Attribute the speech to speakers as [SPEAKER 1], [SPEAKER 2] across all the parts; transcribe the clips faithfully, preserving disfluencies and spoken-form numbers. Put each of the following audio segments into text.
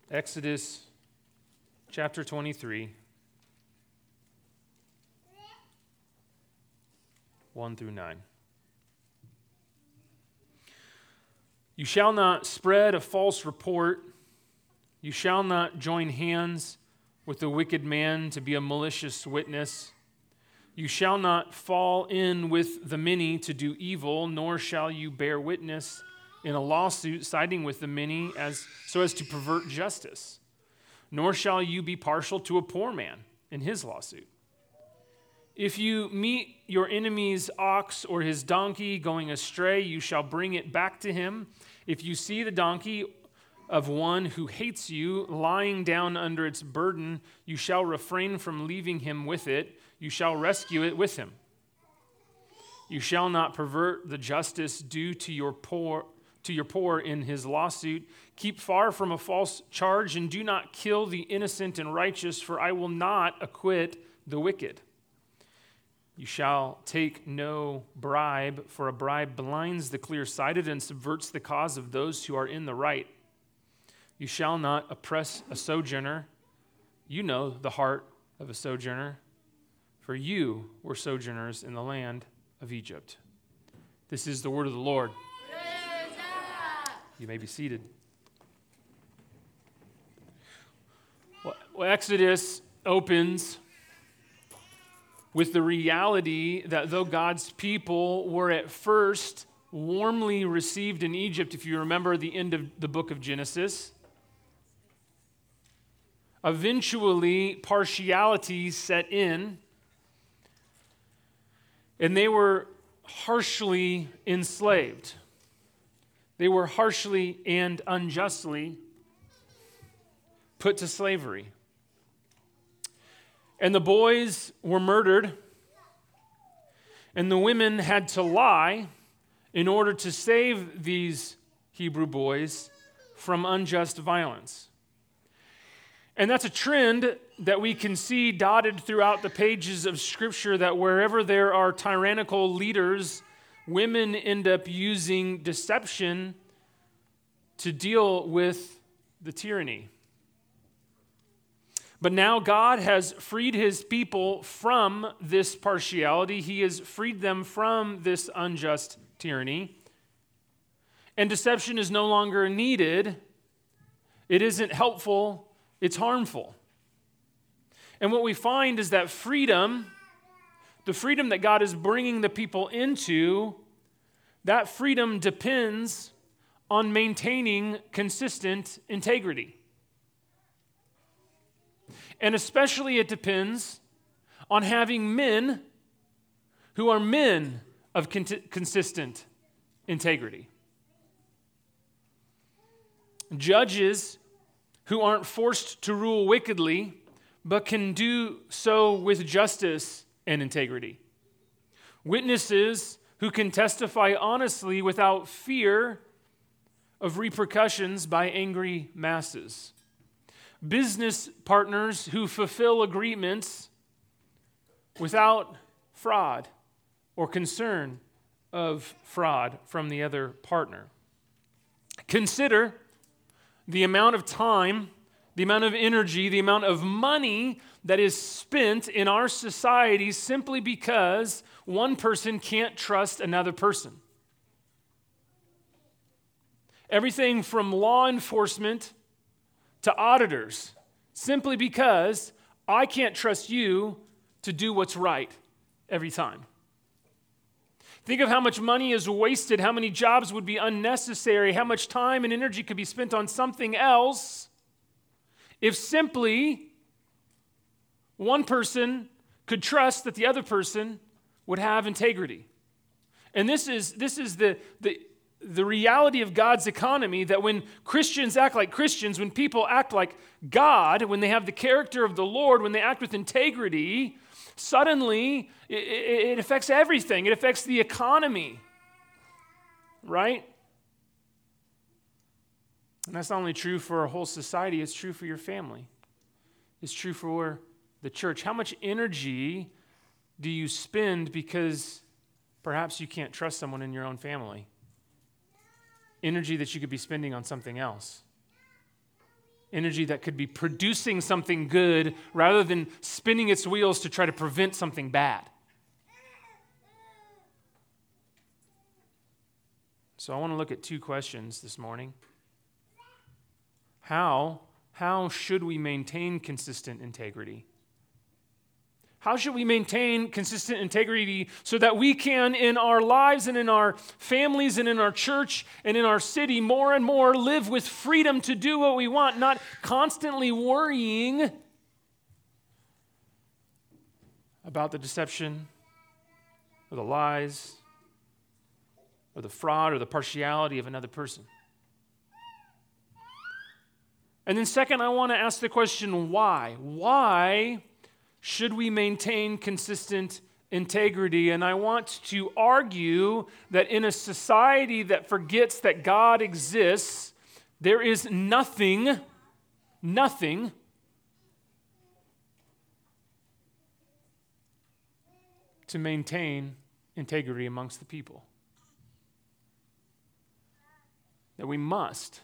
[SPEAKER 1] Exodus chapter twenty-three, one through nine. You shall not spread a false report. You shall not join hands with the wicked man to be a malicious witness. You shall not fall in with the many to do evil, nor shall you bear witness in a lawsuit siding with the many as so as to pervert justice. Nor shall you be partial to a poor man in his lawsuit. If you meet your enemy's ox or his donkey going astray, you shall bring it back to him. If you see the donkey of one who hates you lying down under its burden, you shall refrain from leaving him with it. You shall rescue it with him. You shall not pervert the justice due to your poor to your poor in his lawsuit. Keep far from a false charge and do not kill the innocent and righteous, for I will not acquit the wicked. You shall take no bribe, for a bribe blinds the clear-sighted and subverts the cause of those who are in the right. You shall not oppress a sojourner. You know the heart of a sojourner, for you were sojourners in the land of Egypt. This is the word of the Lord. You may be seated. Well, Exodus opens with the reality that though God's people were at first warmly received in Egypt, if you remember the end of the book of Genesis, eventually partiality set in, and they were harshly enslaved. They were harshly and unjustly put to slavery. And the boys were murdered, and the women had to lie in order to save these Hebrew boys from unjust violence. And that's a trend that we can see dotted throughout the pages of Scripture, that wherever there are tyrannical leaders, women end up using deception to deal with the tyranny. But now God has freed his people from this partiality. He has freed them from this unjust tyranny. And deception is no longer needed. It isn't helpful, it's harmful. And what we find is that freedom, the freedom that God is bringing the people into, that freedom depends on maintaining consistent integrity. And especially it depends on having men who are men of con- consistent integrity. Judges who aren't forced to rule wickedly, but can do so with justice and integrity. Witnesses who can testify honestly without fear of repercussions by angry masses. Business partners who fulfill agreements without fraud or concern of fraud from the other partner. Consider the amount of time, the amount of energy, the amount of money that is spent in our society simply because one person can't trust another person. Everything from law enforcement to auditors, simply because I can't trust you to do what's right every time. Think of how much money is wasted, how many jobs would be unnecessary, how much time and energy could be spent on something else if simply one person could trust that the other person would have integrity. And this is this is the the The reality of God's economy, that when Christians act like Christians, when people act like God, when they have the character of the Lord, when they act with integrity, suddenly it, it affects everything. It affects the economy, right? And that's not only true for a whole society, it's true for your family. It's true for the church. How much energy do you spend because perhaps you can't trust someone in your own family? Energy that you could be spending on something else. Energy that could be producing something good rather than spinning its wheels to try to prevent something bad. So I want to look at two questions this morning. How, how should we maintain consistent integrity? How should we maintain consistent integrity so that we can, in our lives and in our families and in our church and in our city, more and more live with freedom to do what we want, not constantly worrying about the deception or the lies or the fraud or the partiality of another person? And then second, I want to ask the question, why? Why should we maintain consistent integrity? And I want to argue that in a society that forgets that God exists, there is nothing, nothing to maintain integrity amongst the people. That we must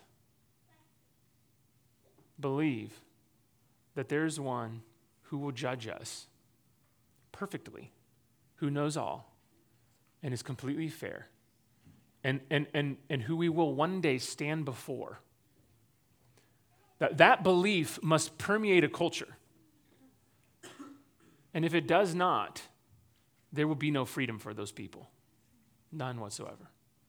[SPEAKER 1] believe that there's one who will judge us perfectly, who knows all, and is completely fair, and, and, and, and who we will one day stand before. That, that belief must permeate a culture. And if it does not, there will be no freedom for those people. None whatsoever.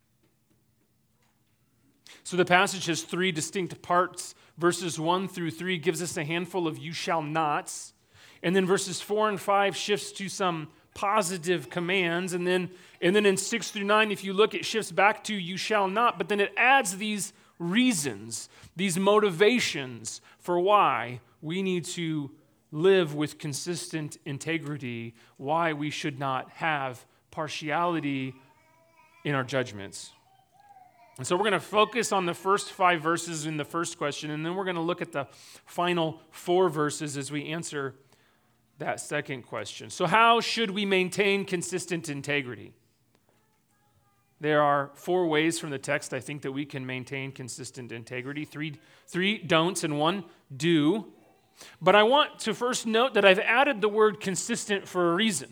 [SPEAKER 1] So the passage has three distinct parts. Verses one through three gives us a handful of you shall nots. And then verses four and five shifts to some positive commands. And then, and then in six through nine, if you look, it shifts back to you shall not. But then it adds these reasons, these motivations for why we need to live with consistent integrity, why we should not have partiality in our judgments. And so we're going to focus on the first five verses in the first question, and then we're going to look at the final four verses as we answer that second question. So how should we maintain consistent integrity? There are four ways from the text, I think, that we can maintain consistent integrity. Three, three don'ts and one do. But I want to first note that I've added the word consistent for a reason.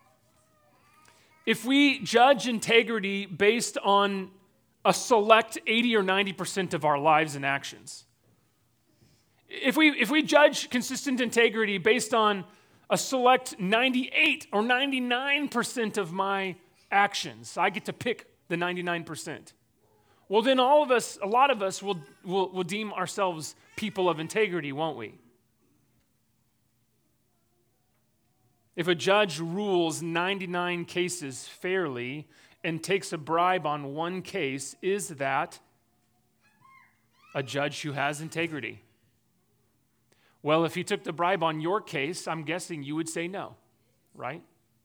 [SPEAKER 1] If we judge integrity based on a select eighty or ninety percent of our lives and actions, if we, if we judge consistent integrity based on a select ninety-eight or ninety-nine percent of my actions, I get to pick the ninety-nine percent. Well, then all of us, a lot of us will, will, will deem ourselves people of integrity, won't we? If a judge rules ninety-nine cases fairly and takes a bribe on one case, is that a judge who has integrity? Well, if he took the bribe on your case, I'm guessing you would say no, right?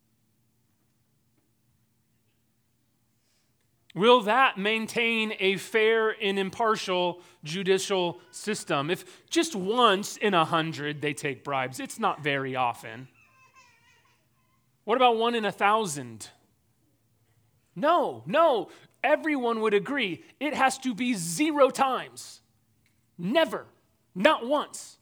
[SPEAKER 1] Will that maintain a fair and impartial judicial system? If just once in a hundred they take bribes, it's not very often. What about one in a thousand? No, no. Everyone would agree it has to be zero times. Never. Not once.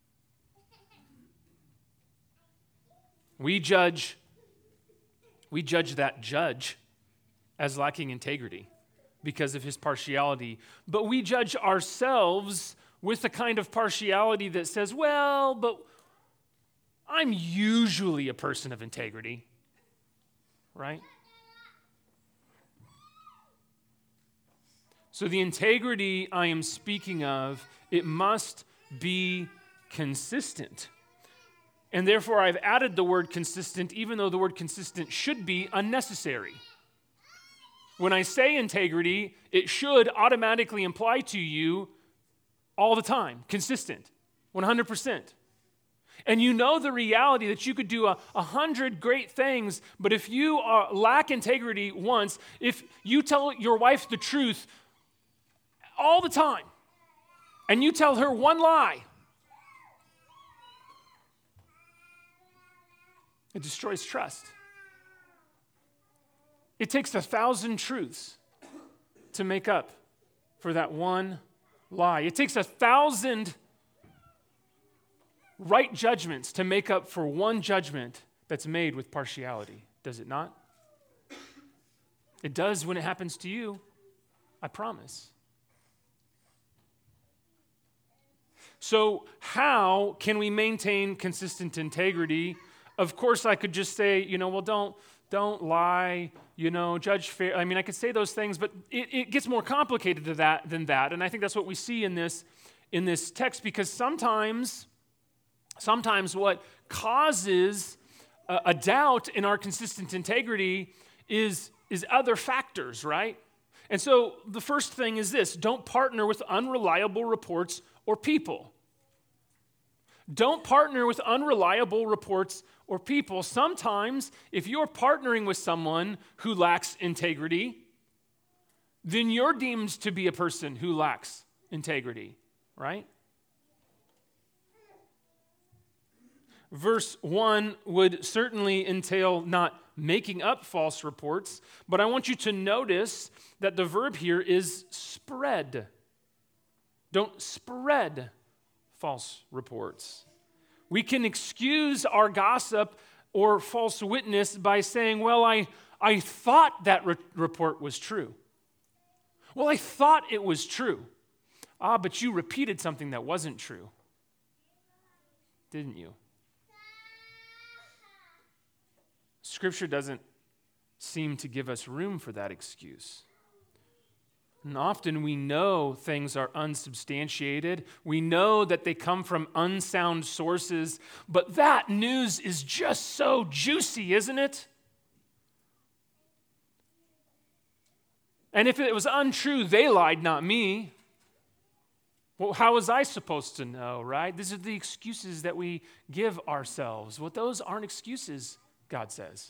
[SPEAKER 1] We judge, we judge that judge as lacking integrity because of his partiality. But we judge ourselves with a kind of partiality that says, well, but I'm usually a person of integrity, right? So the integrity I am speaking of, it must be consistent. And therefore I've added the word consistent, even though the word consistent should be unnecessary. When I say integrity, it should automatically imply to you all the time, consistent, one hundred percent. And you know the reality that you could do a, a hundred great things, but if you are, lack integrity once, if you tell your wife the truth all the time, and you tell her one lie, it destroys trust. It takes a thousand truths to make up for that one lie. It takes a thousand right judgments to make up for one judgment that's made with partiality, does it not? It does when it happens to you, I promise. So how can we maintain consistent integrity? Of course, I could just say, you know, well, don't don't lie, you know, judge fair. I mean, I could say those things, but it, it gets more complicated to that than that. And I think that's what we see in this in this text, because sometimes, sometimes what causes a, a doubt in our consistent integrity is, is other factors, right? And so the first thing is this: don't partner with unreliable reports or people. Don't partner with unreliable reports or people. Sometimes, if you're partnering with someone who lacks integrity, then you're deemed to be a person who lacks integrity, right? Verse one would certainly entail not making up false reports, but I want you to notice that the verb here is spread. Don't spread false reports. We can excuse our gossip or false witness by saying, well, I, I thought that re- report was true. Well, I thought it was true. Ah, but you repeated something that wasn't true, didn't you? Scripture doesn't seem to give us room for that excuse. And often we know things are unsubstantiated. We know that they come from unsound sources, but that news is just so juicy, isn't it? And if it was untrue, they lied, not me. Well, how was I supposed to know, right? These are the excuses that we give ourselves. Well, those aren't excuses, God says.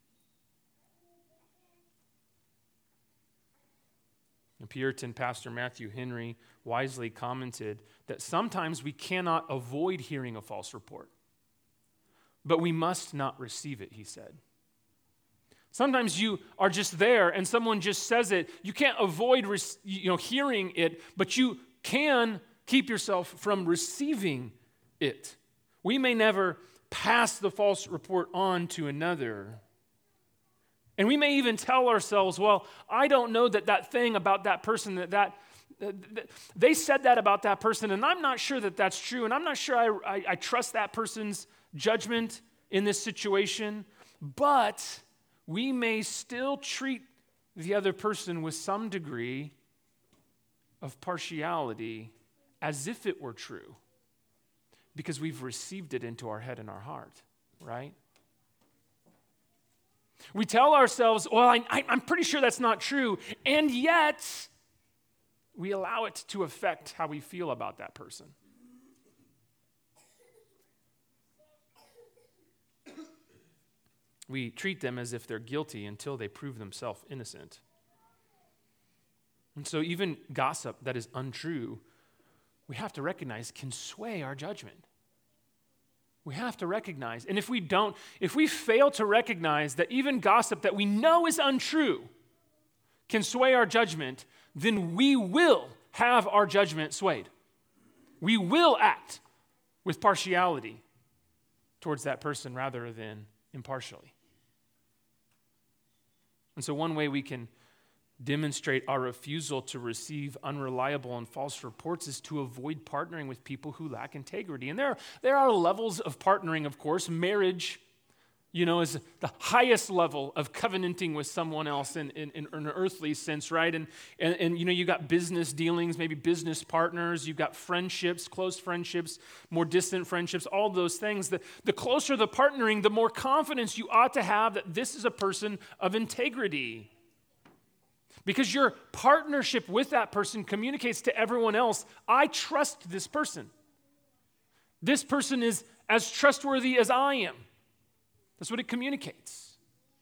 [SPEAKER 1] And Puritan pastor Matthew Henry wisely commented that sometimes we cannot avoid hearing a false report, but we must not receive it, he said. Sometimes you are just there and someone just says it. You can't avoid you know, hearing it, but you can keep yourself from receiving it. We may never pass the false report on to another. And we may even tell ourselves, well, I don't know that that thing about that person, that, that, that they said that about that person, and I'm not sure that that's true, and I'm not sure I, I, I trust that person's judgment in this situation, but we may still treat the other person with some degree of partiality as if it were true, because we've received it into our head and our heart, right? We tell ourselves, well, I, I, I'm pretty sure that's not true, and yet we allow it to affect how we feel about that person. We treat them as if they're guilty until they prove themselves innocent. And so even gossip that is untrue, we have to recognize can sway our judgment. We have to recognize, and if we don't, if we fail to recognize that even gossip that we know is untrue can sway our judgment, then we will have our judgment swayed. We will act with partiality towards that person rather than impartially. And so one way we can demonstrate our refusal to receive unreliable and false reports is to avoid partnering with people who lack integrity. And there, there are levels of partnering, of course. Marriage, you know, is the highest level of covenanting with someone else in, in, in an earthly sense, right? And, and, and, you know, you've got business dealings, maybe business partners. You've got friendships, close friendships, more distant friendships, all those things. The, the closer the partnering, the more confidence you ought to have that this is a person of integrity. Because your partnership with that person communicates to everyone else, I trust this person. This person is as trustworthy as I am. That's what it communicates.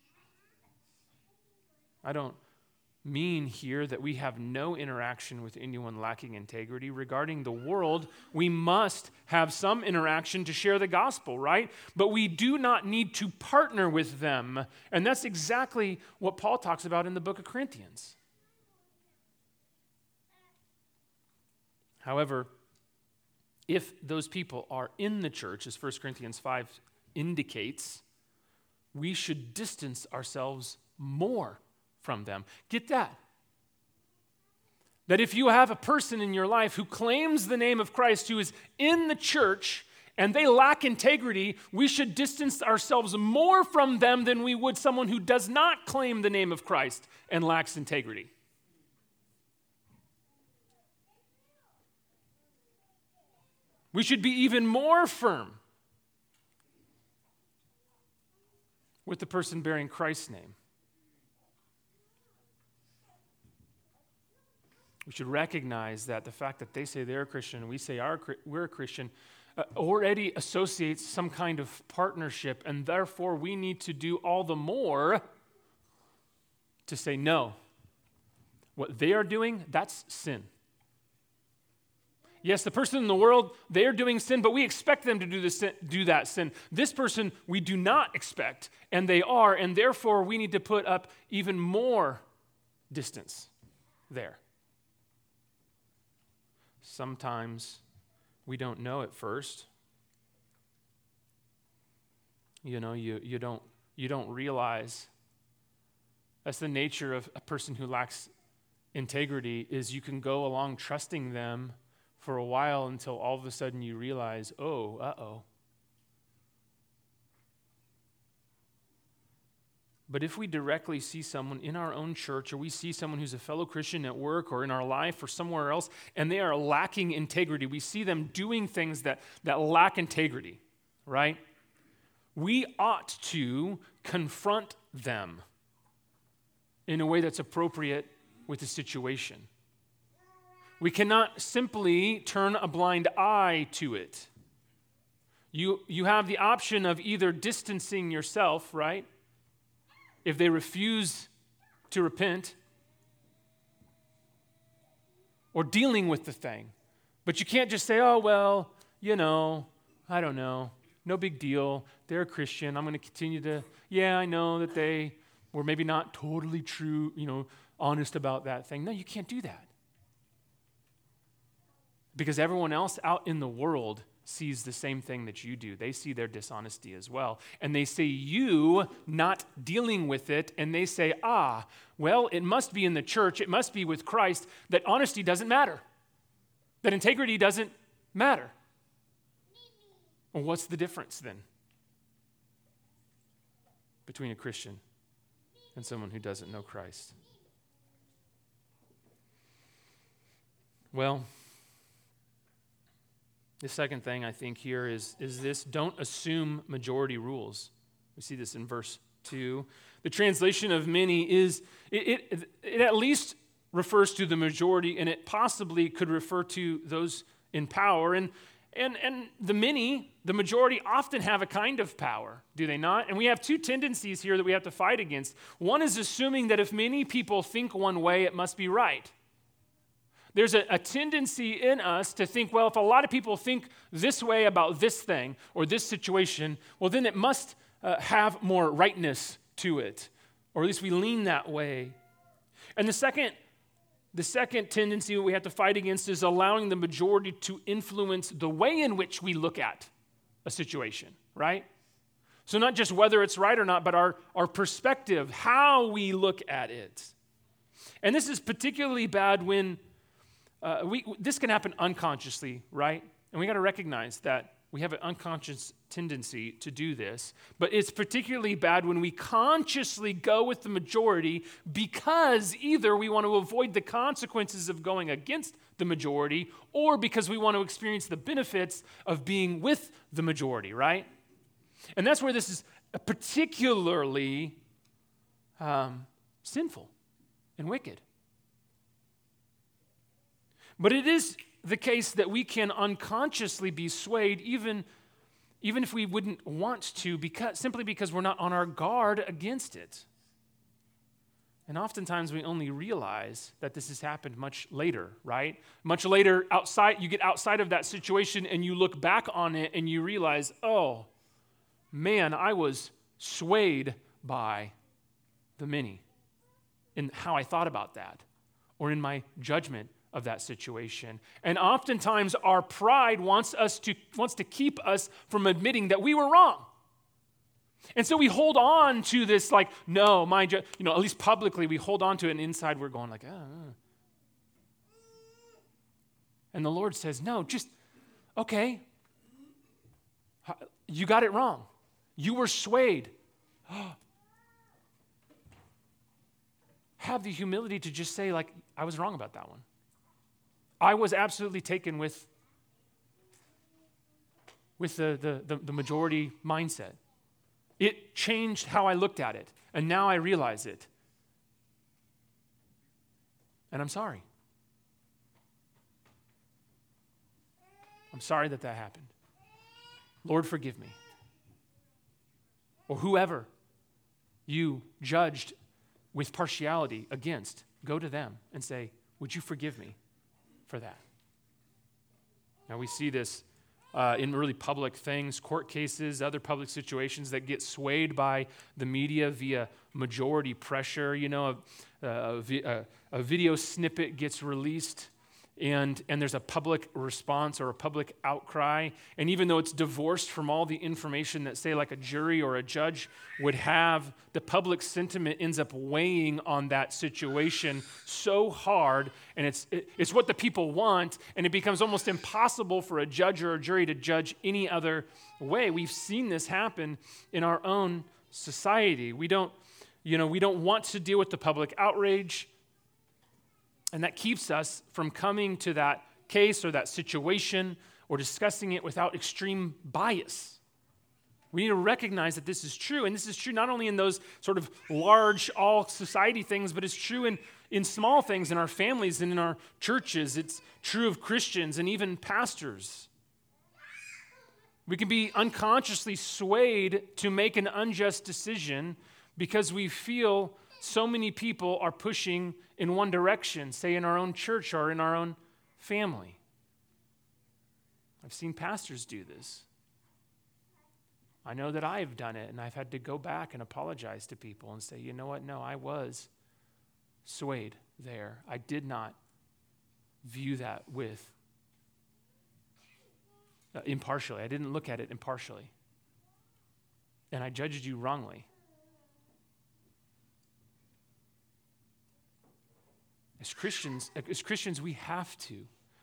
[SPEAKER 1] I don't mean here that we have no interaction with anyone lacking integrity. Regarding the world, we must have some interaction to share the gospel, right? But we do not need to partner with them. And that's exactly what Paul talks about in the book of Corinthians. However, if those people are in the church, as First Corinthians five indicates, we should distance ourselves more from them. Get that? That if you have a person in your life who claims the name of Christ, who is in the church, and they lack integrity, we should distance ourselves more from them than we would someone who does not claim the name of Christ and lacks integrity. We should be even more firm with the person bearing Christ's name. We should recognize that the fact that they say they're a Christian and we say our, we're a Christian uh, already associates some kind of partnership, and therefore we need to do all the more to say no. What they are doing, that's sin. Yes, the person in the world, they're doing sin, but we expect them to do, this, do that sin. This person, we do not expect, and they are, and therefore we need to put up even more distance there. Sometimes we don't know at first. You know, you, you don't you don't realize that's the nature of a person who lacks integrity, is you can go along trusting them for a while until all of a sudden you realize, oh, uh-oh. But if we directly see someone in our own church, or we see someone who's a fellow Christian at work or in our life or somewhere else, and they are lacking integrity, we see them doing things that, that lack integrity, right? We ought to confront them in a way that's appropriate with the situation. We cannot simply turn a blind eye to it. You, you have the option of either distancing yourself, right? If they refuse to repent, or dealing with the thing. But you can't just say, oh, well, you know, I don't know, no big deal. They're a Christian. I'm going to continue to, yeah, I know that they were maybe not totally true, you know, honest about that thing. No, you can't do that. Because everyone else out in the world sees the same thing that you do. They see their dishonesty as well. And they see you not dealing with it, and they say, ah, well, it must be in the church, it must be with Christ, that honesty doesn't matter, that integrity doesn't matter. Well, what's the difference then between a Christian and someone who doesn't know Christ? Well, the second thing I think here is, is this: don't assume majority rules. We see this in verse two. The translation of many is, it, it, it at least refers to the majority, and it possibly could refer to those in power. And, and, and the many, the majority, often have a kind of power, do they not? And we have two tendencies here that we have to fight against. One is assuming that if many people think one way, it must be right. There's a, a tendency in us to think, well, if a lot of people think this way about this thing or this situation, well, then it must uh, have more rightness to it, or at least we lean that way. And the second, the second tendency we have to fight against is allowing the majority to influence the way in which we look at a situation, right? So not just whether it's right or not, but our, our perspective, how we look at it. And this is particularly bad when Uh, we, this can happen unconsciously, right? And we got to recognize that we have an unconscious tendency to do this. But it's particularly bad when we consciously go with the majority because either we want to avoid the consequences of going against the majority, or because we want to experience the benefits of being with the majority, right? And that's where this is particularly um, sinful and wicked. But it is the case that we can unconsciously be swayed, even, even if we wouldn't want to, because, simply because we're not on our guard against it. And oftentimes we only realize that this has happened much later, right? Much later, outside, you get outside of that situation and you look back on it and you realize, oh, man, I was swayed by the many in how I thought about that, or in my judgment of that situation. And oftentimes our pride wants us to wants to keep us from admitting that we were wrong. And so we hold on to this like, no, my, ju-, you know, at least publicly we hold on to it, and inside we're going like, oh. And the Lord says, no, just, okay, you got it wrong. You were swayed. Have the humility to just say, like, I was wrong about that one. I was absolutely taken with, with the, the, the, the majority mindset. It changed how I looked at it, and now I realize it. And I'm sorry. I'm sorry that that happened. Lord, forgive me. Or whoever you judged with partiality against, go to them and say, would you forgive me for that? Now we see this uh, in really public things, court cases, other public situations that get swayed by the media via majority pressure. You know, a, a, a, a video snippet gets released, And, and there's a public response or a public outcry. And even though it's divorced from all the information that, say, like a jury or a judge would have, the public sentiment ends up weighing on that situation so hard, and it's, it, it's what the people want, and it becomes almost impossible for a judge or a jury to judge any other way. We've seen this happen in our own society. We don't, you know, we don't want to deal with the public outrage. And that keeps us from coming to that case or that situation or discussing it without extreme bias. We need to recognize that this is true. And this is true not only in those sort of large, all society things, but it's true in, in small things in our families and in our churches. It's true of Christians and even pastors. We can be unconsciously swayed to make an unjust decision because we feel so many people are pushing in one direction, say in our own church or in our own family. I've seen pastors do this. I know that I've done it, and I've had to go back and apologize to people and say, you know what, no, I was swayed there. I did not view that with uh, impartially. I didn't look at it impartially. And I judged you wrongly. As Christians, as Christians, we have to.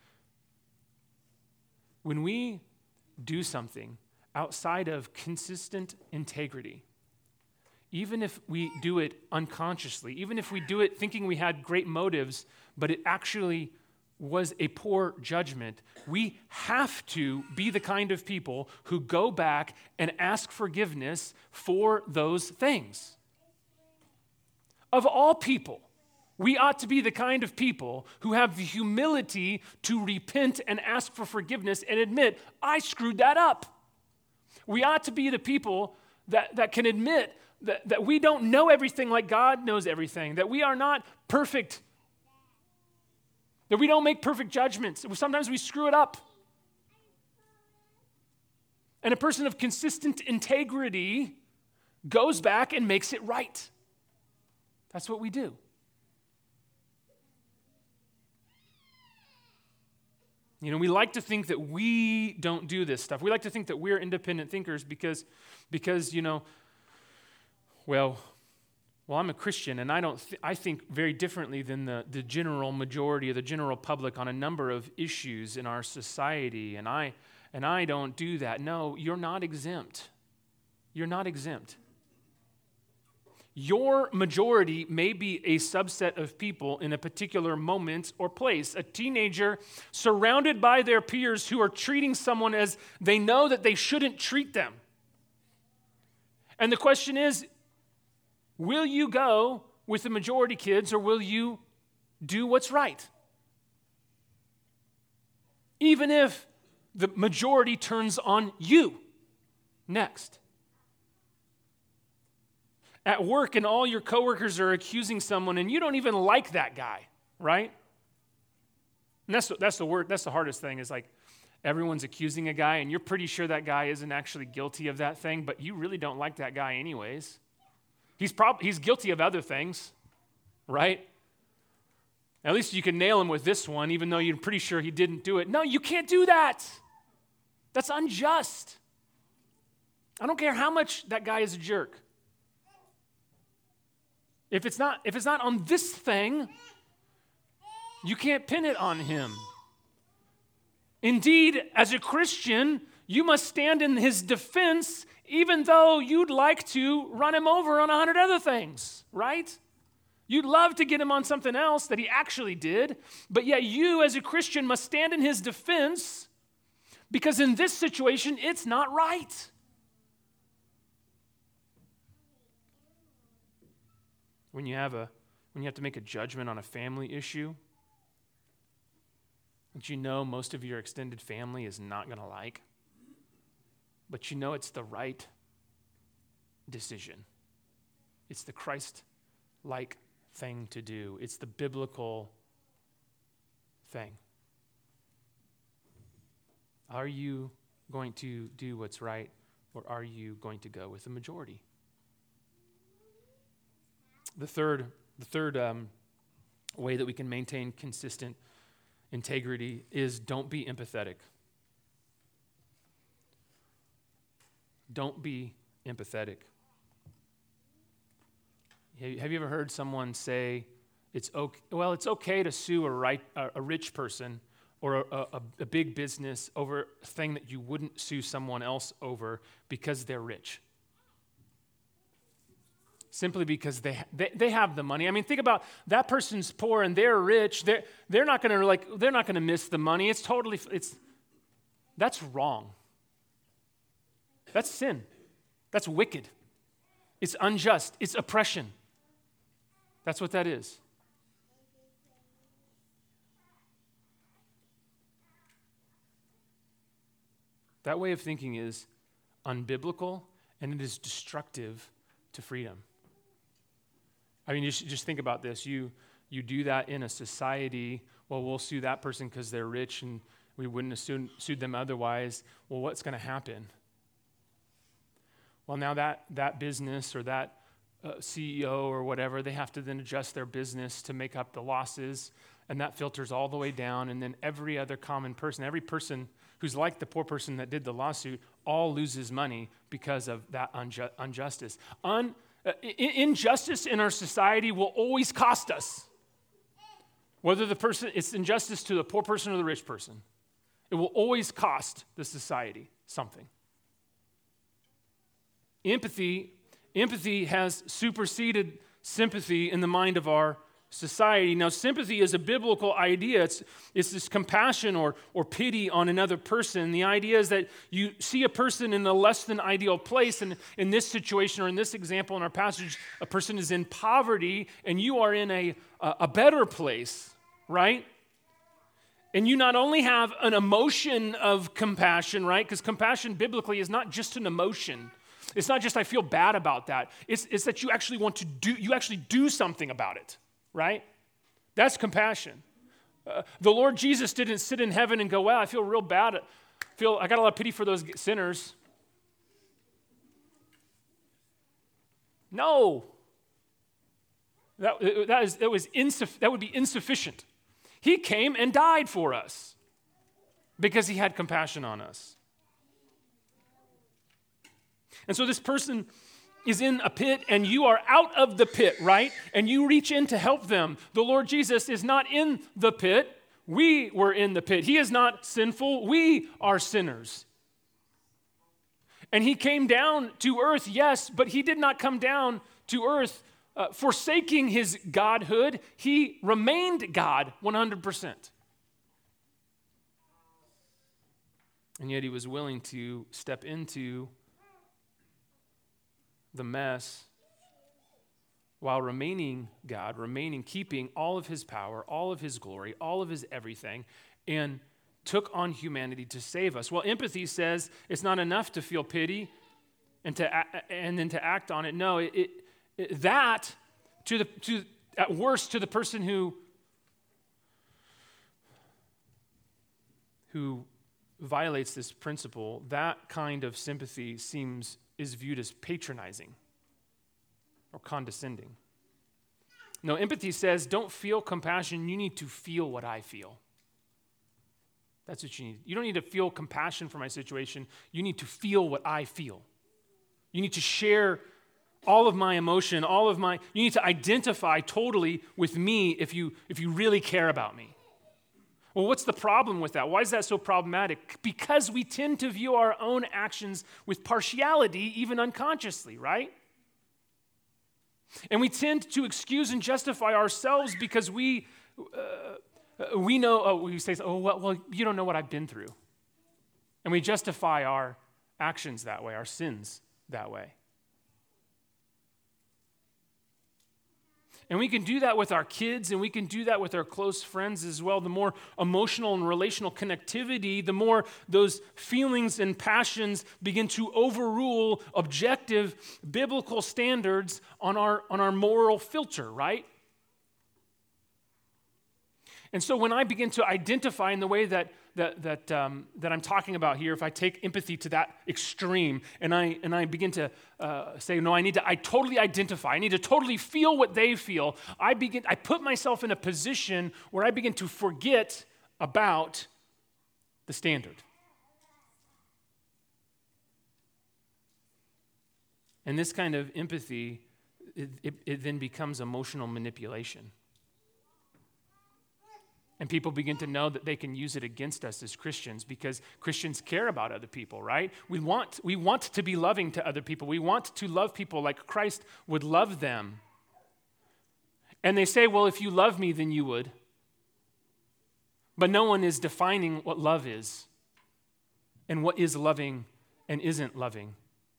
[SPEAKER 1] When we do something outside of consistent integrity, even if we do it unconsciously, even if we do it thinking we had great motives, but it actually was a poor judgment, we have to be the kind of people who go back and ask forgiveness for those things. Of all people, we ought to be the kind of people who have the humility to repent and ask for forgiveness and admit, I screwed that up. We ought to be the people that, that can admit that, that we don't know everything like God knows everything, that we are not perfect, that we don't make perfect judgments. Sometimes we screw it up. And a person of consistent integrity goes back and makes it right. That's what we do. You know, we like to think that we don't do this stuff. We like to think that we're independent thinkers because, because you know, well, well, I'm a Christian, and I don't. Th- I think very differently than the, the general majority of the general public on a number of issues in our society, and I and I don't do that. No, you're not exempt. You're not exempt. Your majority may be a subset of people in a particular moment or place. A teenager surrounded by their peers who are treating someone as they know that they shouldn't treat them. And the question is, will you go with the majority kids or will you do what's right? Even if the majority turns on you next. At work and all your coworkers are accusing someone and you don't even like that guy, right? And that's, that's the word, that's the hardest thing is like everyone's accusing a guy and you're pretty sure that guy isn't actually guilty of that thing, but you really don't like that guy anyways. He's prob- he's guilty of other things, right? At least you can nail him with this one, even though you're pretty sure he didn't do it. No, you can't do that. That's unjust. I don't care how much that guy is a jerk. If it's not, if it's not on this thing, you can't pin it on him. Indeed, as a Christian, you must stand in his defense, even though you'd like to run him over on a hundred other things, right? You'd love to get him on something else that he actually did, but yet you as a Christian must stand in his defense because in this situation, it's not right. When you have a, when you have to make a judgment on a family issue that you know most of your extended family is not going to like, but you know it's the right decision. It's the Christ-like thing to do. It's the biblical thing. Are you going to do what's right, or are you going to go with the majority? The third, the third um, way that we can maintain consistent integrity is don't be empathetic. Don't be empathetic. Have you ever heard someone say, "It's okay"? Well, it's okay to sue a right, a rich person or a, a, a big business over a thing that you wouldn't sue someone else over because they're rich. Simply because they, they they have the money. I mean, think about that person's poor and they're rich. They're they're not going to like they're not going to miss the money. It's totally it's that's wrong. That's sin. That's wicked. It's unjust. It's oppression. That's what that is. That way of thinking is unbiblical and it is destructive to freedom. I mean, you should just think about this. You you do that in a society, well, we'll sue that person because they're rich and we wouldn't have sued, sued them otherwise. Well, what's going to happen? Well, now that, that business or that uh, C E O or whatever, they have to then adjust their business to make up the losses, and that filters all the way down, and then every other common person, every person who's like the poor person that did the lawsuit, all loses money because of that unju- injustice. Un- uh, injustice in our society will always cost us. Whether the person, it's injustice to the poor person or the rich person. It will always cost the society something. Empathy, empathy has superseded sympathy in the mind of our society. Now, sympathy is a biblical idea. It's, it's this compassion or, or pity on another person. The idea is that you see a person in a less than ideal place, and in this situation or in this example in our passage, a person is in poverty, and you are in a, a better place, right? And you not only have an emotion of compassion, right? Because compassion biblically is not just an emotion. It's not just I feel bad about that. It's, it's that you actually want to do, you actually do something about it, right? That's compassion. Uh, the Lord Jesus didn't sit in heaven and go, well, I feel real bad. I feel I got a lot of pity for those sinners. No. That, that, is, that, was insuff- that would be insufficient. He came and died for us because he had compassion on us. And so this person is in a pit and you are out of the pit, right? And you reach in to help them. The Lord Jesus is not in the pit. We were in the pit. He is not sinful. We are sinners. And he came down to earth, yes, but he did not come down to earth uh, forsaking his godhood. He remained God one hundred percent. And yet he was willing to step into the mess while remaining God, remaining, keeping all of his power, all of his glory, all of his everything, and took on humanity to save us. Well, empathy says it's not enough to feel pity and to and then to act on it. No, it, it, it that to the to at worst to the person who who violates this principle, that kind of sympathy seems is viewed as patronizing or condescending. No, empathy says, don't feel compassion, you need to feel what I feel. That's what you need. You don't need to feel compassion for my situation. You need to feel what I feel. You need to share all of my emotion, all of my, you need to identify totally with me if you, if you really care about me. Well, what's the problem with that? Why is that so problematic? Because we tend to view our own actions with partiality, even unconsciously, right? And we tend to excuse and justify ourselves because we uh, we know, oh, we say, oh, well, well, you don't know what I've been through. And we justify our actions that way, our sins that way. And we can do that with our kids, and we can do that with our close friends as well. The more emotional and relational connectivity, the more those feelings and passions begin to overrule objective biblical standards on our, on our moral filter, right? And so when I begin to identify in the way that that that um, that I'm talking about here, if I take empathy to that extreme, and I and I begin to uh, say, no, I need to, I totally identify, I need to totally feel what they feel. I begin, I put myself in a position where I begin to forget about the standard. And this kind of empathy, it, it, it then becomes emotional manipulation. And people begin to know that they can use it against us as Christians because Christians care about other people, right? We want, we want to be loving to other people. We want to love people like Christ would love them. And they say, well, if you love me, then you would. But no one is defining what love is and what is loving and isn't loving.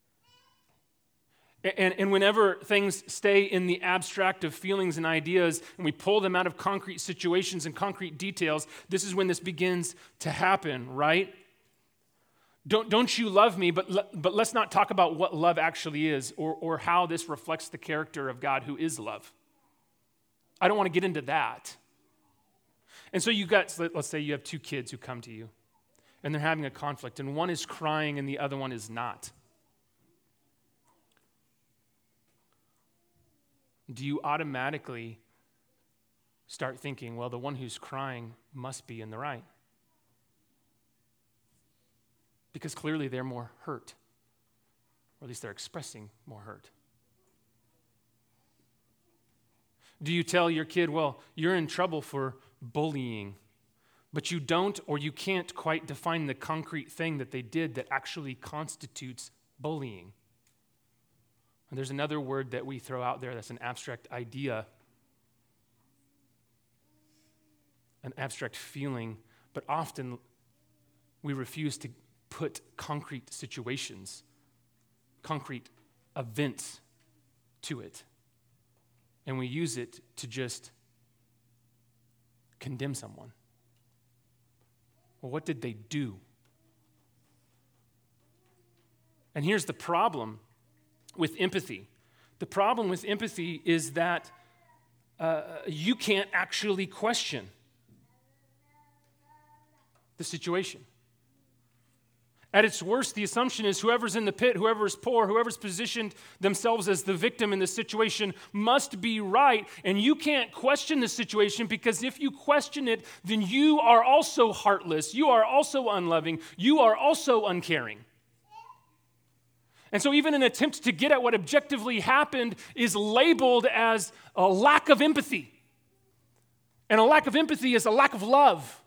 [SPEAKER 1] And, and whenever things stay in the abstract of feelings and ideas, and we pull them out of concrete situations and concrete details, this is when this begins to happen, right? Don't, don't you love me, but, le, but let's not talk about what love actually is or, or how this reflects the character of God who is love. I don't want to get into that. And so you got, let's say you have two kids who come to you, and they're having a conflict, and one is crying and the other one is not. Do you automatically start thinking, well, the one who's crying must be in the right? Because clearly they're more hurt, or at least they're expressing more hurt. Do you tell your kid, well, you're in trouble for bullying, but you don't or you can't quite define the concrete thing that they did that actually constitutes bullying? And there's another word that we throw out there that's an abstract idea, an abstract feeling, but often we refuse to put concrete situations, concrete events to it. And we use it to just condemn someone. Well, what did they do? And here's the problem with empathy. The problem with empathy is that uh, you can't actually question the situation. At its worst, the assumption is whoever's in the pit, whoever's poor, whoever's positioned themselves as the victim in the situation must be right, and you can't question the situation because if you question it, then you are also heartless, you are also unloving, you are also uncaring. And so even an attempt to get at what objectively happened is labeled as a lack of empathy. And a lack of empathy is a lack of love.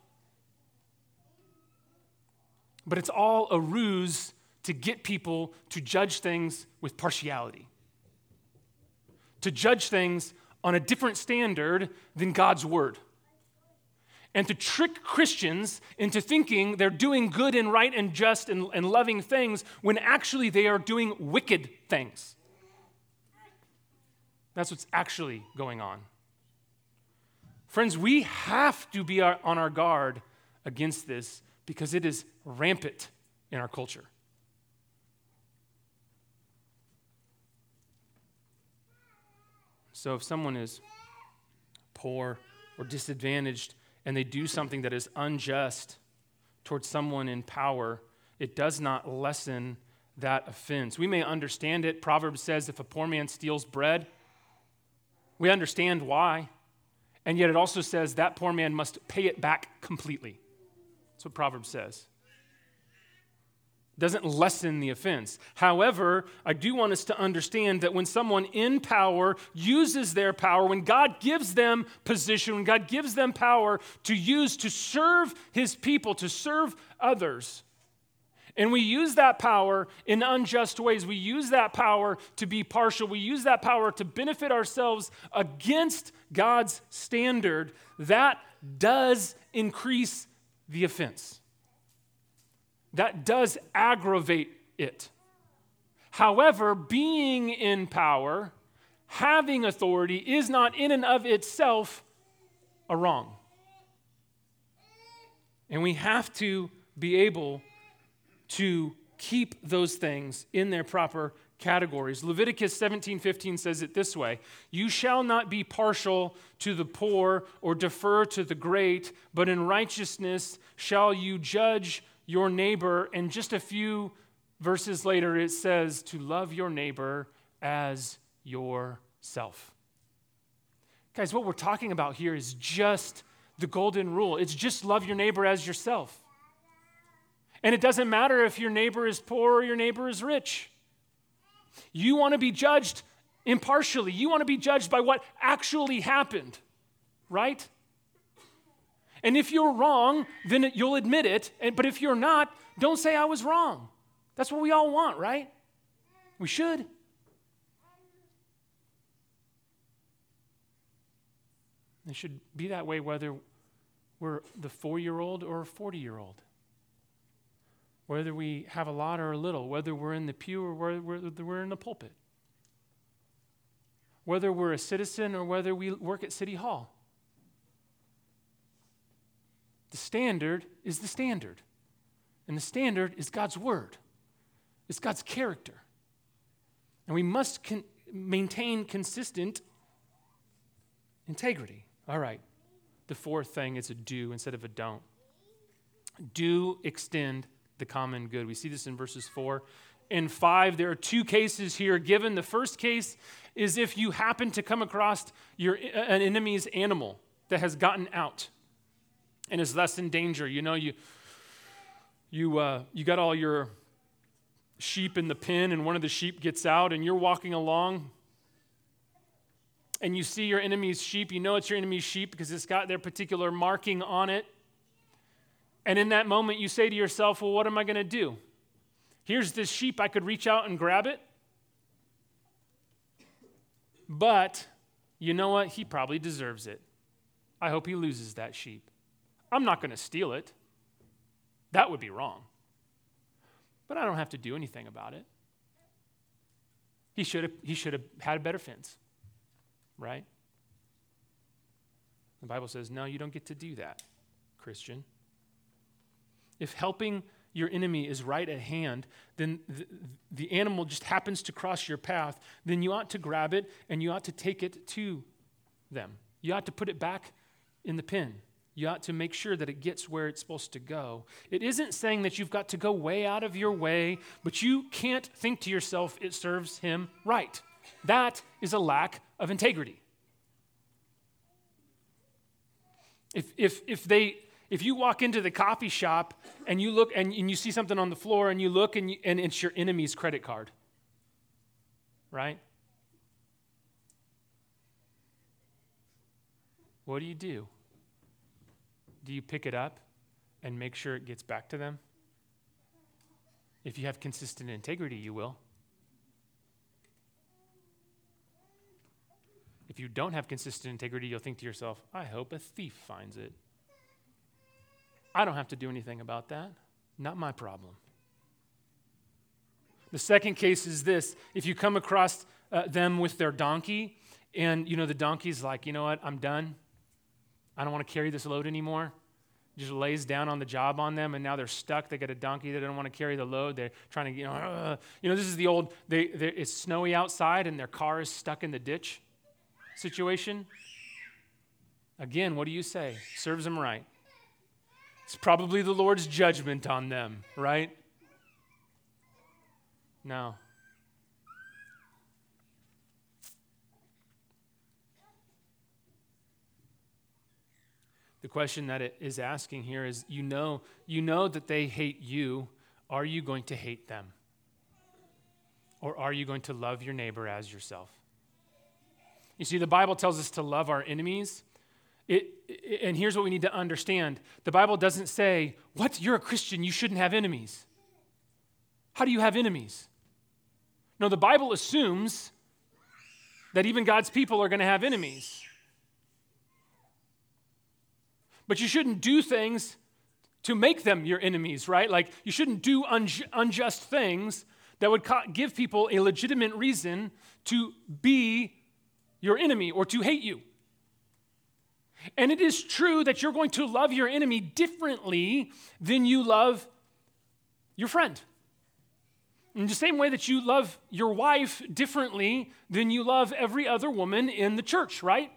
[SPEAKER 1] But it's all a ruse to get people to judge things with partiality. To judge things on a different standard than God's word. And to trick Christians into thinking they're doing good and right and just and, and loving things when actually they are doing wicked things. That's what's actually going on. Friends, we have to be our, on our guard against this because it is rampant in our culture. So if someone is poor or disadvantaged, and they do something that is unjust towards someone in power, it does not lessen that offense. We may understand it. Proverbs says if a poor man steals bread, We understand why. And yet it also says that poor man must pay it back completely. That's what Proverbs says. It doesn't lessen the offense. However, I do want us to understand that when someone in power uses their power, when God gives them position, when God gives them power to use to serve his people, to serve others, and we use that power in unjust ways. We use that power to be partial. We use that power to benefit ourselves against God's standard. That does increase the offense. That does aggravate it. However, being in power, having authority, is not in and of itself a wrong. And we have to be able to keep those things in their proper categories. Leviticus seventeen fifteen says it this way: "You shall not be partial to the poor or defer to the great, but in righteousness shall you judge your neighbor." And just a few verses later it says to love your neighbor as yourself. Guys, what we're talking about here is just the golden rule. It's just love your neighbor as yourself. And it doesn't matter if your neighbor is poor or your neighbor is rich. You want to be judged impartially. You want to be judged by what actually happened, right? And if you're wrong, then you'll admit it. But if you're not, don't say I was wrong. That's what we all want, right? We should. It should be that way whether we're the four-year-old or a forty-year-old. Whether we have a lot or a little, whether we're in the pew or whether we're in the pulpit. Whether we're a citizen or whether we work at City Hall. The standard is the standard. And the standard is God's word. It's God's character. And we must con- maintain consistent integrity. All right. The fourth thing is a do instead of a don't. Do extend the common good. We see this in verses four and five. There are two cases here given. The first case is if you happen to come across your an enemy's animal that has gotten out and is less in danger. You know, you you uh, you got all your sheep in the pen, and one of the sheep gets out, and you're walking along, and you see your enemy's sheep. You know it's your enemy's sheep because it's got their particular marking on it. And in that moment, you say to yourself, well, what am I going to do? Here's this sheep. I could reach out and grab it. But you know what? He probably deserves it. I hope he loses that sheep. I'm not going to steal it. That would be wrong. But I don't have to do anything about it. He should have, he should have had a better fence, right? The Bible says, no, you don't get to do that, Christian. If helping your enemy is right at hand, then the, the animal just happens to cross your path, then you ought to grab it and you ought to take it to them. You ought to put it back in the pen. You ought to make sure that it gets where it's supposed to go. It isn't saying that you've got to go way out of your way, but you can't think to yourself it serves him right. That is a lack of integrity. If if if they If you walk into the coffee shop and you look and, and you see something on the floor and you look and, you, and it's your enemy's credit card, right? What do you do? Do you pick it up and make sure it gets back to them? If you have consistent integrity, you will. If you don't have consistent integrity, you'll think to yourself, I hope a thief finds it. I don't have to do anything about that. Not my problem. The second case is this. If you come across uh, them with their donkey, and, you know, the donkey's like, you know what, I'm done. I don't want to carry this load anymore. Just lays down on the job on them, and now they're stuck. They got a donkey that don't want to carry the load. They're trying to, you know, uh, you know, this is the old, they, it's snowy outside, and their car is stuck in the ditch situation. Again, what do you say? Serves them right. It's probably the Lord's judgment on them, right? No. The question that it is asking here is, you know, you know that they hate you. Are you going to hate them? Or are you going to love your neighbor as yourself? You see, the Bible tells us to love our enemies. It, it, and here's what we need to understand. The Bible doesn't say, what, you're a Christian, you shouldn't have enemies. How do you have enemies? No, the Bible assumes that even God's people are going to have enemies. But you shouldn't do things to make them your enemies, right? Like, you shouldn't do unju- unjust things that would co- give people a legitimate reason to be your enemy or to hate you. And it is true that you're going to love your enemy differently than you love your friend. In the same way that you love your wife differently than you love every other woman in the church, right?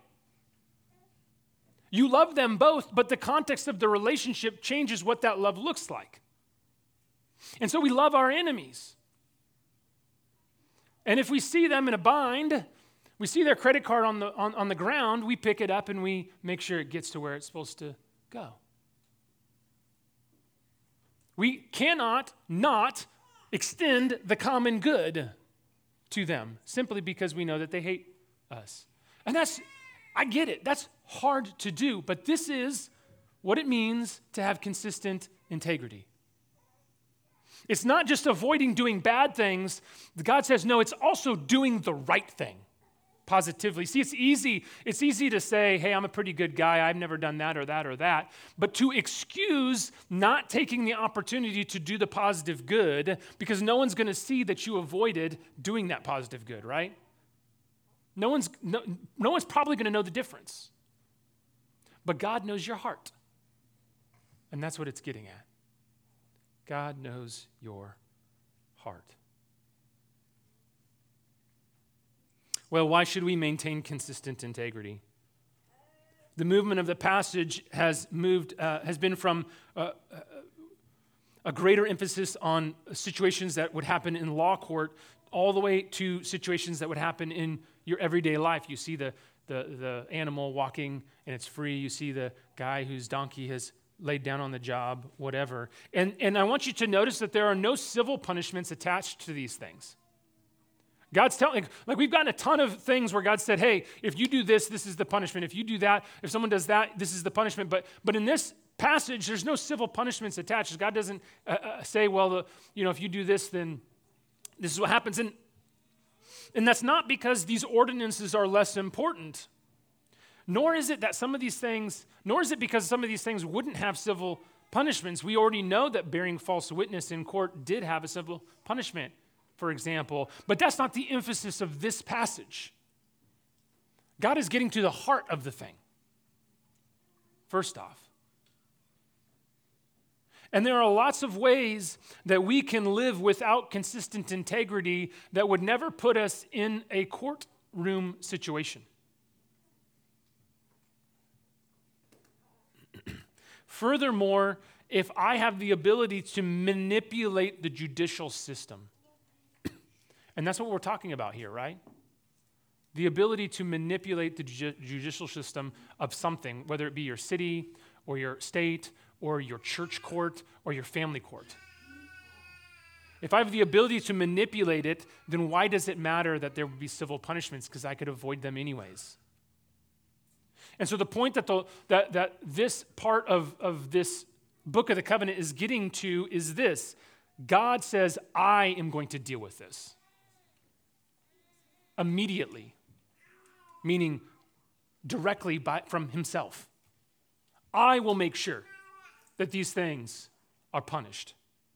[SPEAKER 1] You love them both, but the context of the relationship changes what that love looks like. And so we love our enemies. And if we see them in a bind, we see their credit card on the, on, on the ground, we pick it up and we make sure it gets to where it's supposed to go. We cannot not extend the common good to them simply because we know that they hate us. And that's, I get it, that's hard to do, but this is what it means to have consistent integrity. It's not just avoiding doing bad things. God says, no, it's also doing the right thing positively. See, it's easy. It's easy to say, hey, I'm a pretty good guy. I've never done that or that or that. But to excuse not taking the opportunity to do the positive good because no one's going to see that you avoided doing that positive good, right? No one's, no, no one's probably going to know the difference. But God knows your heart. And that's what it's getting at. God knows your heart. Well, why should we maintain consistent integrity? The movement of the passage has moved, uh, has been from uh, a greater emphasis on situations that would happen in law court all the way to situations that would happen in your everyday life. You see the, the, the animal walking and it's free. You see the guy whose donkey has laid down on the job, whatever. And, and I want you to notice that there are no civil punishments attached to these things. God's telling, like we've gotten a ton of things where God said, hey, if you do this, this is the punishment. If you do that, if someone does that, this is the punishment. But but in this passage, there's no civil punishments attached. God doesn't uh, uh, say, well, the, you know, if you do this, then this is what happens. And, and that's not because these ordinances are less important. Nor is it that some of these things, nor is it because some of these things wouldn't have civil punishments. We already know that bearing false witness in court did have a civil punishment, for example. But that's not the emphasis of this passage. God is getting to the heart of the thing, first off. And there are lots of ways that we can live without consistent integrity that would never put us in a courtroom situation. Furthermore, if I have the ability to manipulate the judicial system, and that's what we're talking about here, right? The ability to manipulate the ju- judicial system of something, whether it be your city or your state or your church court or your family court. If I have the ability to manipulate it, then why does it matter that there would be civil punishments? Because I could avoid them anyways. And so the point that the, that, that this part of, of this book of the covenant is getting to is this. God says, I am going to deal with this. Immediately. Meaning directly by, from himself. I will make sure that these things are punished.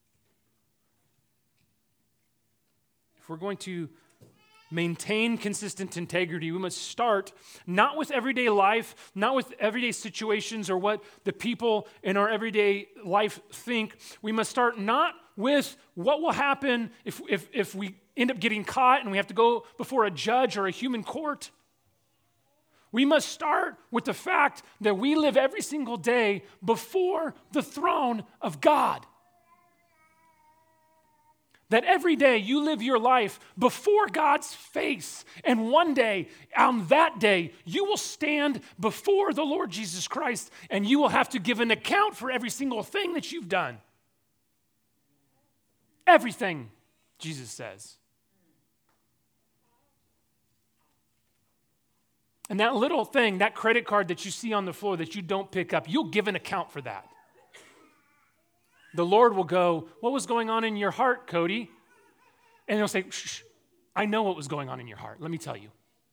[SPEAKER 1] If we're going to maintain consistent integrity, we must start not with everyday life, not with everyday situations or what the people in our everyday life think. We must start not with what will happen if, if, if we end up getting caught and we have to go before a judge or a human court. We must start with the fact that we live every single day before the throne of God. That every day you live your life before God's face. And one day, on that day, you will stand before the Lord Jesus Christ and you will have to give an account for every single thing that you've done. Everything, Jesus says. And that little thing, that credit card that you see on the floor that you don't pick up, you'll give an account for that. The Lord will go, what was going on in your heart, Cody? And he'll say, shh, I know what was going on in your heart. Let me tell you.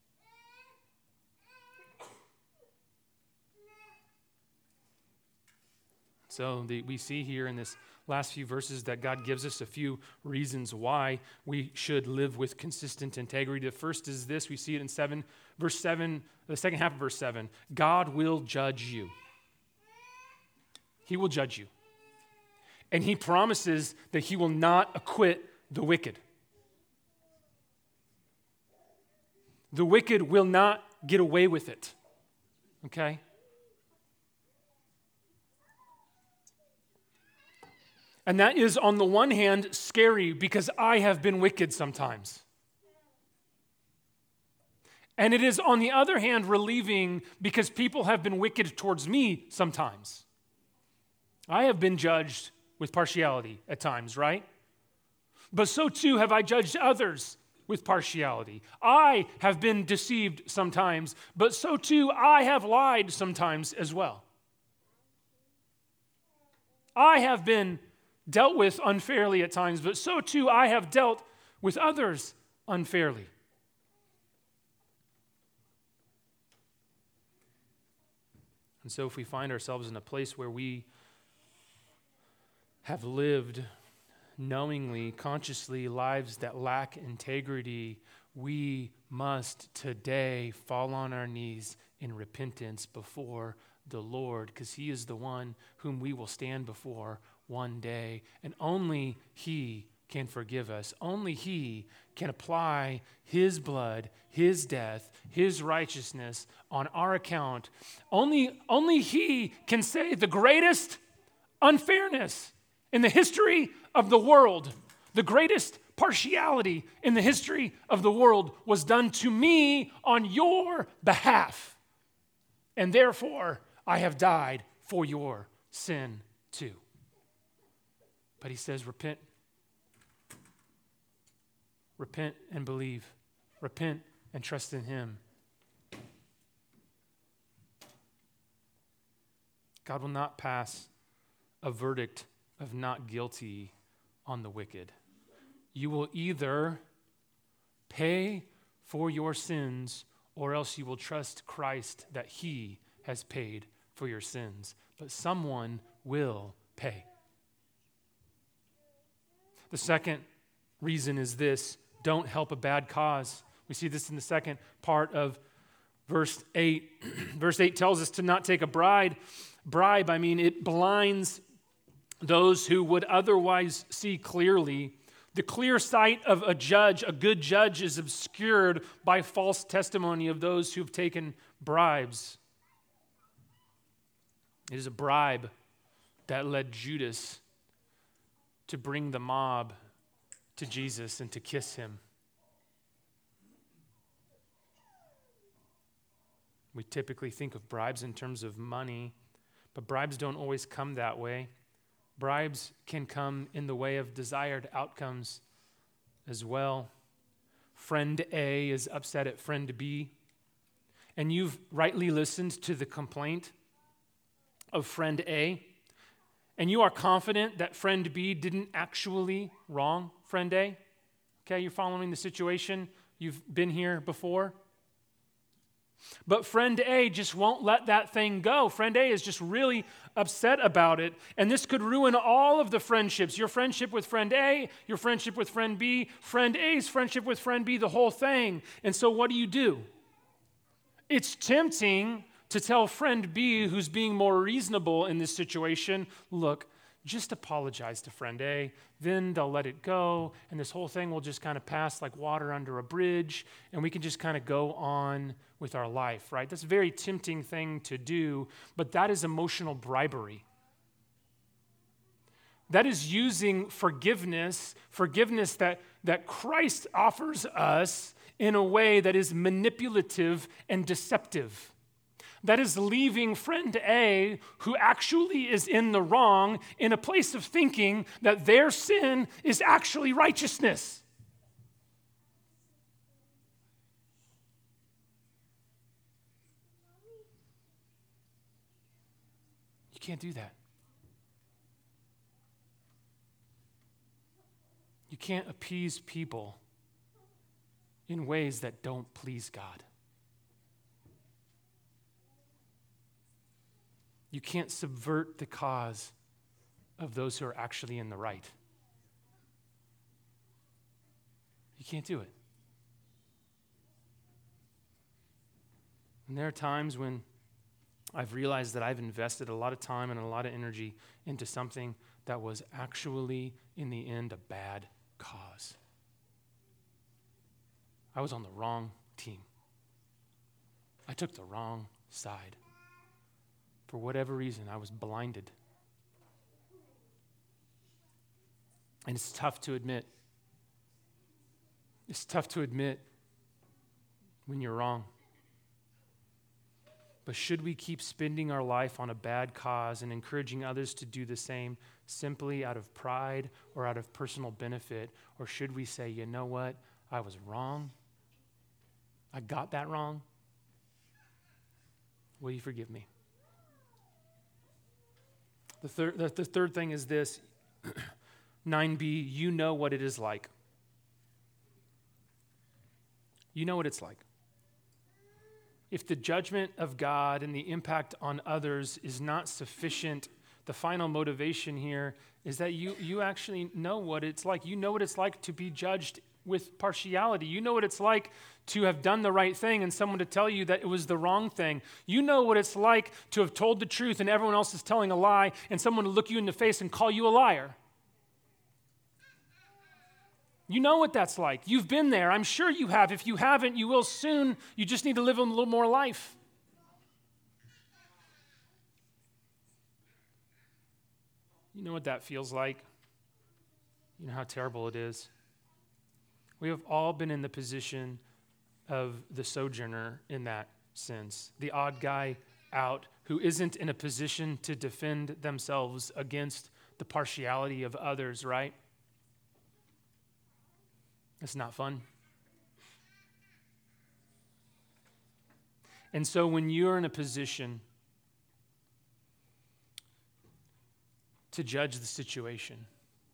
[SPEAKER 1] So the, we see here in this last few verses that God gives us a few reasons why we should live with consistent integrity. The first is this. We see it in seven, verse seven, the second half of verse seven. God will judge you. He will judge you. And he promises that he will not acquit the wicked. The wicked will not get away with it. Okay? And that is, on the one hand, scary because I have been wicked sometimes. And it is, on the other hand, relieving because people have been wicked towards me sometimes. I have been judged with partiality at times, right? But so too have I judged others with partiality. I have been deceived sometimes, but so too I have lied sometimes as well. I have been dealt with unfairly at times, but so too I have dealt with others unfairly. And so if we find ourselves in a place where we have lived knowingly, consciously lives that lack integrity, we must today fall on our knees in repentance before the Lord, because he is the one whom we will stand before one day, and only he can forgive us. Only he can apply his blood, his death, his righteousness on our account. Only, only he can say the greatest unfairness in the history of the world, the greatest partiality in the history of the world was done to me on your behalf. And therefore, I have died for your sin too. But he says, repent. Repent and believe. Repent and trust in him. God will not pass a verdict of not guilty on the wicked. You will either pay for your sins or else you will trust Christ that he has paid for your sins. But someone will pay. The second reason is this: don't help a bad cause. We see this in the second part of verse eight. Verse eight tells us to not take a bribe. Bribe, I mean, it blinds those who would otherwise see clearly. The clear sight of a judge, a good judge, is obscured by false testimony of those who've taken bribes. It is a bribe that led Judas to bring the mob to Jesus and to kiss him. We typically think of bribes in terms of money, but bribes don't always come that way. Bribes can come in the way of desired outcomes as well. Friend A is upset at friend B, and you've rightly listened to the complaint of friend A, and you are confident that friend B didn't actually wrong friend A. Okay, you're following the situation. You've been here before. But friend A just won't let that thing go. Friend A is just really upset about it. And this could ruin all of the friendships. Your friendship with friend A, your friendship with friend B, friend A's friendship with friend B, the whole thing. And so what do you do? It's tempting to tell friend B, who's being more reasonable in this situation, look, just apologize to friend A, then they'll let it go, and this whole thing will just kind of pass like water under a bridge, and we can just kind of go on with our life, right? That's a very tempting thing to do, but that is emotional bribery. That is using forgiveness, forgiveness that, that Christ offers us in a way that is manipulative and deceptive. That is leaving friend A, who actually is in the wrong, in a place of thinking that their sin is actually righteousness. You can't do that. You can't appease people in ways that don't please God. You can't subvert the cause of those who are actually in the right. You can't do it. And there are times when I've realized that I've invested a lot of time and a lot of energy into something that was actually, in the end, a bad cause. I was on the wrong team. I took the wrong side. For whatever reason, I was blinded. And it's tough to admit. It's tough to admit when you're wrong. But should we keep spending our life on a bad cause and encouraging others to do the same simply out of pride or out of personal benefit? Or should we say, you know what? I was wrong. I got that wrong. Will you forgive me? The third, the, the third thing is this, nine B, you know what it is like. You know what it's like. If the judgment of God and the impact on others is not sufficient, the final motivation here is that you, you actually know what it's like. You know what it's like to be judged with partiality. You know what it's like to have done the right thing and someone to tell you that it was the wrong thing. You know what it's like to have told the truth and everyone else is telling a lie and someone to look you in the face and call you a liar. You know what that's like. You've been there. I'm sure you have. If you haven't, you will soon. You just need to live a little more life. You know what that feels like. You know how terrible it is. We have all been in the position of the sojourner in that sense, the odd guy out who isn't in a position to defend themselves against the partiality of others, right? It's not fun. And so when you're in a position to judge the situation,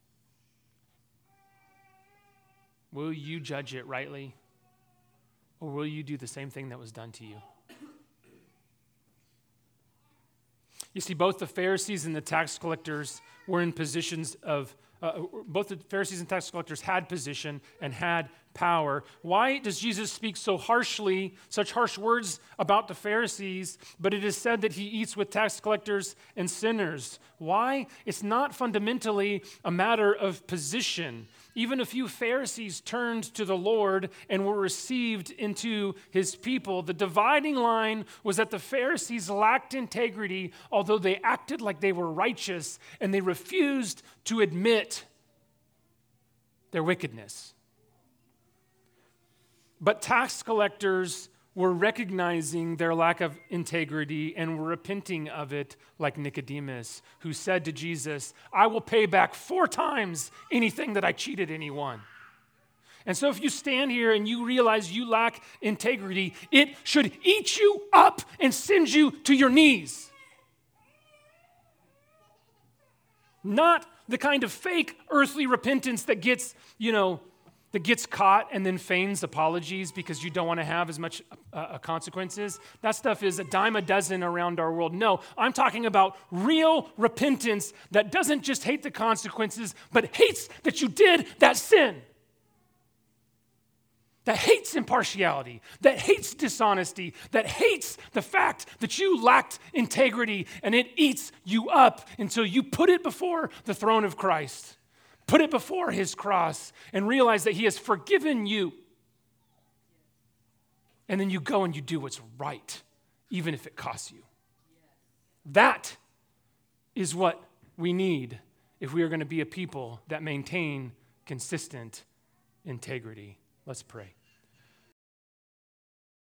[SPEAKER 1] will you judge it rightly? Or will you do the same thing that was done to you? You see, both the Pharisees and the tax collectors were in positions of, uh, both the Pharisees and tax collectors had position and had power. Why does Jesus speak so harshly, such harsh words about the Pharisees, but it is said that he eats with tax collectors and sinners? Why? It's not fundamentally a matter of position. Even a few Pharisees turned to the Lord and were received into his people. The dividing line was that the Pharisees lacked integrity, although they acted like they were righteous, and they refused to admit their wickedness. But tax collectors were recognizing their lack of integrity and were repenting of it, like Nicodemus, who said to Jesus, I will pay back four times anything that I cheated anyone. And so if you stand here and you realize you lack integrity, it should eat you up and send you to your knees. Not the kind of fake earthly repentance that gets, you know, that gets caught and then feigns apologies because you don't want to have as much uh, consequences. That stuff is a dime a dozen around our world. No, I'm talking about real repentance that doesn't just hate the consequences, but hates that you did that sin. That hates impartiality, that hates dishonesty, that hates the fact that you lacked integrity, and it eats you up until you put it before the throne of Christ. Put it before his cross and realize that he has forgiven you. And then you go and you do what's right, even if it costs you. That is what we need if we are going to be a people that maintain consistent integrity. Let's pray.